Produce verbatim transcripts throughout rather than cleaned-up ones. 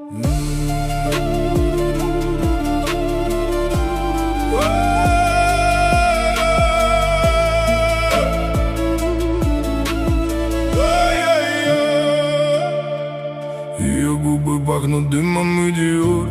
Ее губы пахнут дымом и диор.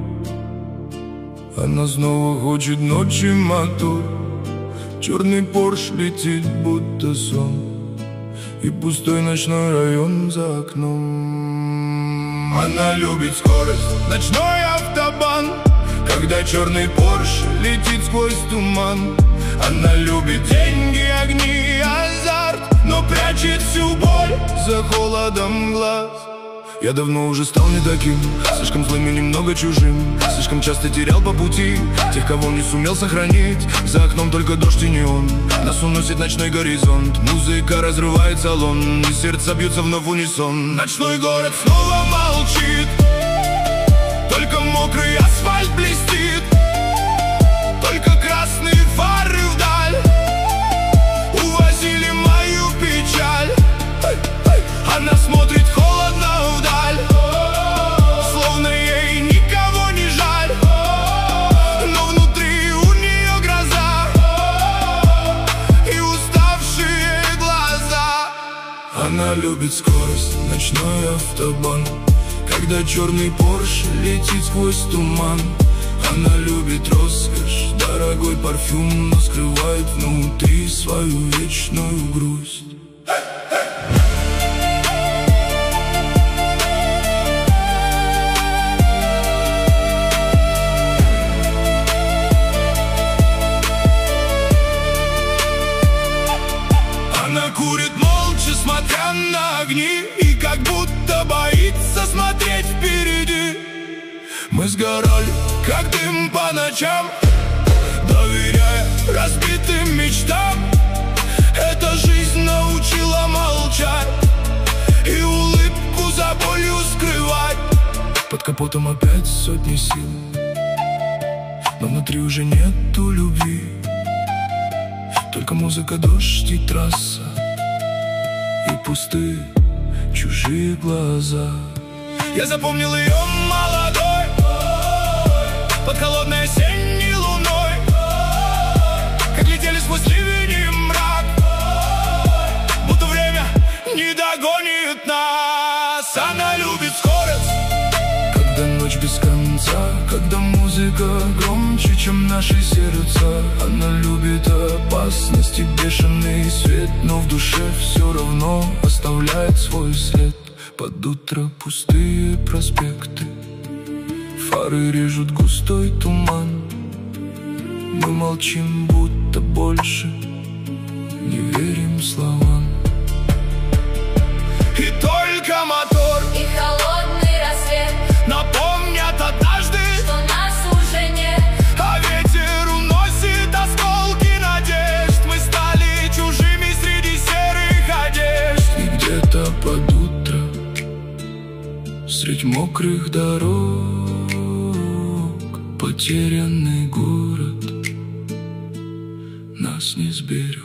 Она снова хочет ночи мотор. Черный Порш летит будто сон, и пустой ночной район за окном. Она любит скорость, ночной автобан, когда черный Порш летит сквозь туман. Она любит деньги, огни, азарт, но прячет всю боль за холодом глаз. Я давно уже стал не таким, слишком злым и немного чужим. Слишком часто терял по пути тех, кого не сумел сохранить. За окном только дождь и неон, нас уносит ночной горизонт. Музыка разрывает салон, и сердца бьются вновь в унисон. Ночной город снова молчит, только мокрый асфальт блестит, только красные фары вдаль увозили мою печаль. Она смотрит холодно вдаль, словно ей никого не жаль, но внутри у нее гроза и уставшие глаза. Она любит скорость, ночной автобан, когда черный Порш летит сквозь туман. Она любит роскошь, дорогой парфюм, но скрывает внутри свою вечную грусть. Она курит молча, смотря на огни, и как будто боится смотреть впереди. Мы сгорали, как дым по ночам, доверяя разбитым мечтам. Эта жизнь научила молчать и улыбку за болью скрывать. Под капотом опять сотни сил, но внутри уже нету любви. Только музыка, дождь и трасса, и пустые чужие глаза. Я запомнил ее молодой, под холодной осенней луной, как летели сквозь ливень и мрак, будто время не догонит нас. Она любит скорость, когда ночь без конца, когда музыка громче, чем наши сердца. Она любит опасность и бешеный свет, но в душе все равно оставляет свой след. Под утро пустые проспекты, фары режут густой туман. Мы молчим, будто больше не верим словам. И только мотор и холодный рассвет напомнят однажды, что нас уже нет. а ветер уносит осколки надежд. Мы стали чужими среди серых одежд. И где-то под утро, средь мокрых дорог, потерянный город нас не сберег.